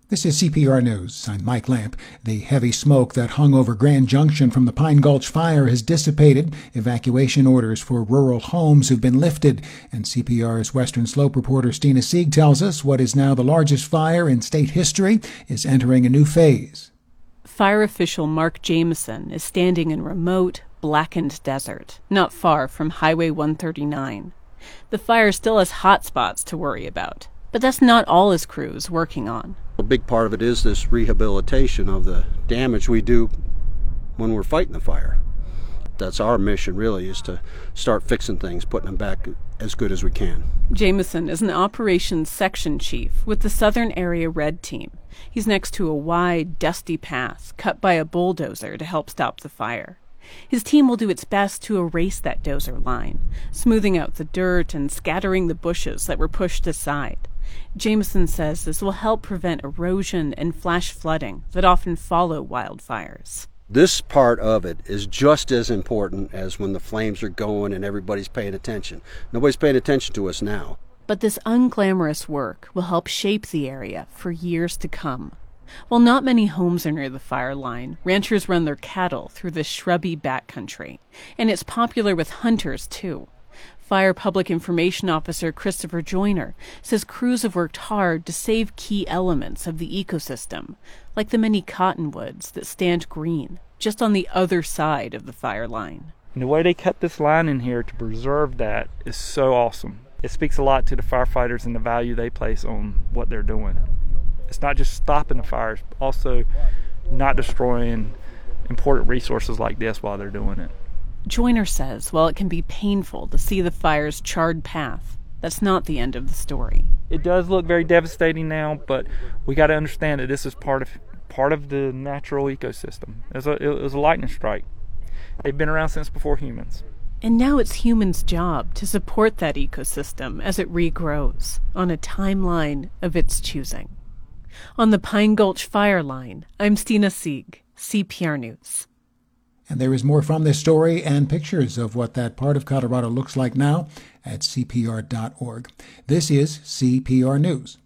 This is CPR News. I'm Mike Lamp. The heavy smoke that hung over Grand Junction from the Pine Gulch fire has dissipated. Evacuation orders for rural homes have been lifted. And CPR's Western Slope reporter Stina Sieg tells us what is now the largest fire in state history is entering a new phase. Fire official Mark Jameson is standing in remote, blackened desert, not far from Highway 139. The fire still has hot spots to worry about, but that's not all his crew is working on. A big part of it is this rehabilitation of the damage we do when we're fighting the fire. That's our mission, really, is to start fixing things, putting them back as good as we can. Jameson is an operations section chief with the Southern Area Red Team. He's next to a wide, dusty path cut by a bulldozer to help stop the fire. His team will do its best to erase that dozer line, smoothing out the dirt and scattering the bushes that were pushed aside. Jameson says this will help prevent erosion and flash flooding that often follow wildfires. This part of it is just as important as when the flames are going and everybody's paying attention. Nobody's paying attention to us now. But this unglamorous work will help shape the area for years to come. While not many homes are near the fire line, ranchers run their cattle through this shrubby backcountry, and it's popular with hunters too. Fire Public Information Officer Christopher Joyner says crews have worked hard to save key elements of the ecosystem, like the many cottonwoods that stand green just on the other side of the fire line. And the way they cut this line in here to preserve that is so awesome. It speaks a lot to the firefighters and the value they place on what they're doing. It's not just stopping the fires, but also not destroying important resources like this while they're doing it. Joyner says while it can be painful to see the fire's charred path, that's not the end of the story. It does look very devastating now, but we got to understand that this is part of the natural ecosystem. It was a lightning strike. They've been around since before humans. And now it's humans' job to support that ecosystem as it regrows on a timeline of its choosing. On the Pine Gulch fire line, I'm Stina Sieg, CPR News. And there is more from this story and pictures of what that part of Colorado looks like now at CPR.org. This is CPR News.